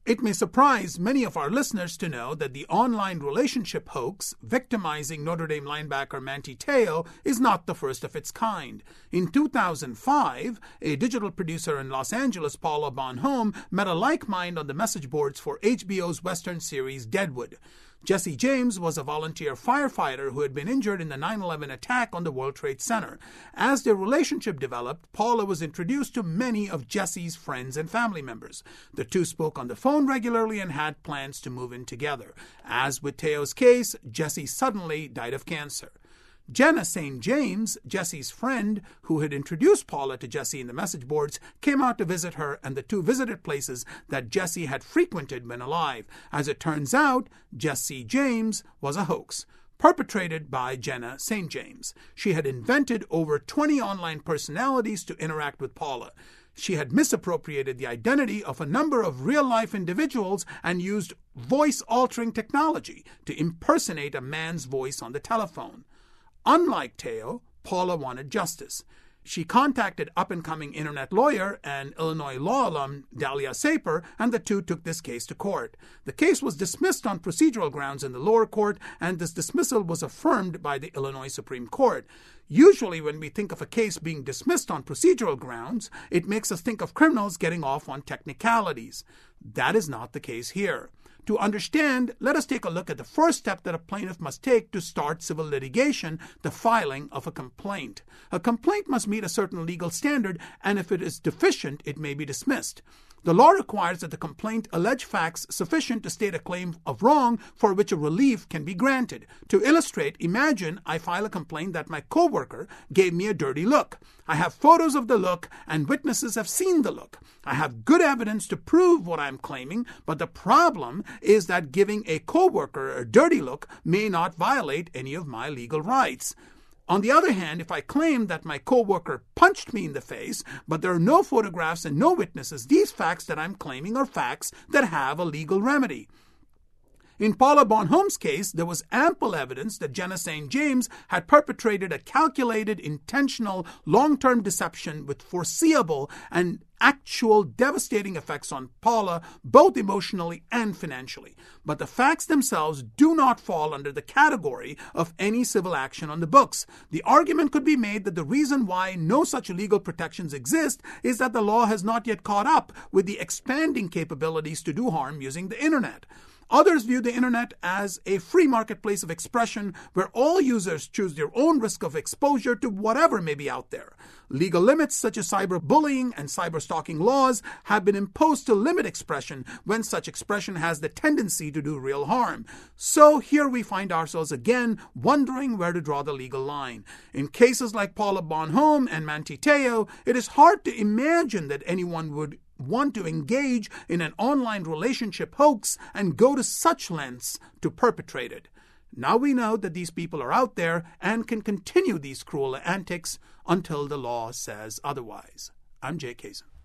It may surprise many of our listeners to know that the online relationship hoax victimizing Notre Dame linebacker Manti Te'o is not the first of its kind. In 2005, a digital producer in Los Angeles, Paula Bonhomme, met a like mind on the message boards for HBO's Western series Deadwood. Jesse James was a volunteer firefighter who had been injured in the 9/11 attack on the World Trade Center. As their relationship developed, Paula was introduced to many of Jesse's friends and family members. The two spoke on the phone regularly and had plans to move in together. As with Te'o's case, Jesse suddenly died of cancer. Jenna St. James, Jesse's friend, who had introduced Paula to Jesse in the message boards, came out to visit her, and the two visited places that Jesse had frequented when alive. As it turns out, Jesse James was a hoax perpetrated by Jenna St. James. She had invented over 20 online personalities to interact with Paula. She had misappropriated the identity of a number of real-life individuals and used voice-altering technology to impersonate a man's voice on the telephone. Unlike Te'o, Paula wanted justice. She contacted up-and-coming internet lawyer and Illinois law alum Dahlia Saper, and the two took this case to court. The case was dismissed on procedural grounds in the lower court, and this dismissal was affirmed by the Illinois Supreme Court. Usually, when we think of a case being dismissed on procedural grounds, it makes us think of criminals getting off on technicalities. That is not the case here. To understand, let us take a look at the first step that a plaintiff must take to start civil litigation, the filing of a complaint. A complaint must meet a certain legal standard, and if it is deficient, it may be dismissed. The law requires that the complaint allege facts sufficient to state a claim of wrong for which a relief can be granted. To illustrate, imagine I file a complaint that my coworker gave me a dirty look. I have photos of the look, and witnesses have seen the look. I have good evidence to prove what I'm claiming, but the problem is that giving a coworker a dirty look may not violate any of my legal rights. On the other hand, if I claim that my coworker punched me in the face, but there are no photographs and no witnesses, these facts that I'm claiming are facts that have a legal remedy. In Paula Bonhomme's case, there was ample evidence that Jenna St. James had perpetrated a calculated, intentional, long-term deception with foreseeable and actual devastating effects on Paula, both emotionally and financially. But the facts themselves do not fall under the category of any civil action on the books. The argument could be made that the reason why no such legal protections exist is that the law has not yet caught up with the expanding capabilities to do harm using the internet. Others view the internet as a free marketplace of expression where all users choose their own risk of exposure to whatever may be out there. Legal limits such as cyberbullying and cyberstalking laws have been imposed to limit expression when such expression has the tendency to do real harm. So here we find ourselves again wondering where to draw the legal line. In cases like Paula Bonhomme and Manti Te'o, it is hard to imagine that anyone would want to engage in an online relationship hoax and go to such lengths to perpetrate it. Now we know that these people are out there and can continue these cruel antics until the law says otherwise. I'm Jay Kazin.